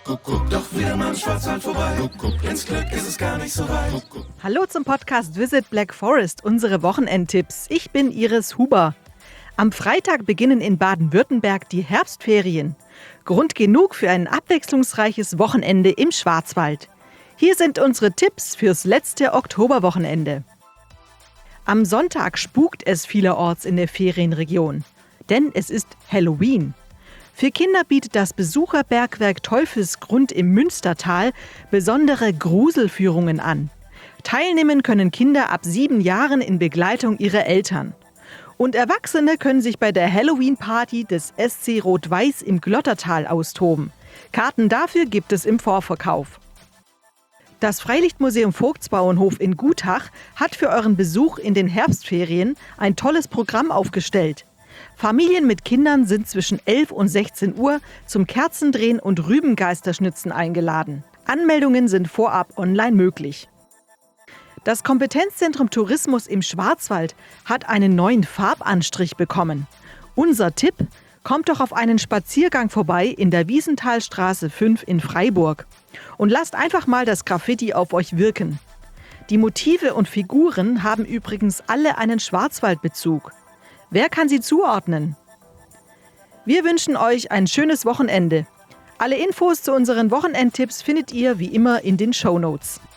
Doch wieder mal im Schwarzwald vorbei. Ins Glück ist es gar nicht so weit. Hallo zum Podcast Visit Black Forest, unsere Wochenendtipps. Ich bin Iris Huber. Am Freitag beginnen in Baden-Württemberg die Herbstferien. Grund genug für ein abwechslungsreiches Wochenende im Schwarzwald. Hier sind unsere Tipps fürs letzte Oktoberwochenende. Am Sonntag spukt es vielerorts in der Ferienregion, denn es ist Halloween. Für Kinder bietet das Besucherbergwerk Teufelsgrund im Münstertal besondere Gruselführungen an. Teilnehmen können Kinder ab 7 Jahren in Begleitung ihrer Eltern. Und Erwachsene können sich bei der Halloween-Party des SC Rot-Weiß im Glottertal austoben. Karten dafür gibt es im Vorverkauf. Das Freilichtmuseum Vogtsbauernhof in Gutach hat für euren Besuch in den Herbstferien ein tolles Programm aufgestellt. Familien mit Kindern sind zwischen 11 und 16 Uhr zum Kerzendrehen und Rübengeisterschnitzen eingeladen. Anmeldungen sind vorab online möglich. Das Kompetenzzentrum Tourismus im Schwarzwald hat einen neuen Farbanstrich bekommen. Unser Tipp: Kommt doch auf einen Spaziergang vorbei in der Wiesenthalstraße 5 in Freiburg und lasst einfach mal das Graffiti auf euch wirken. Die Motive und Figuren haben übrigens alle einen Schwarzwaldbezug. Wer kann sie zuordnen? Wir wünschen euch ein schönes Wochenende. Alle Infos zu unseren Wochenendtipps findet ihr wie immer in den Shownotes.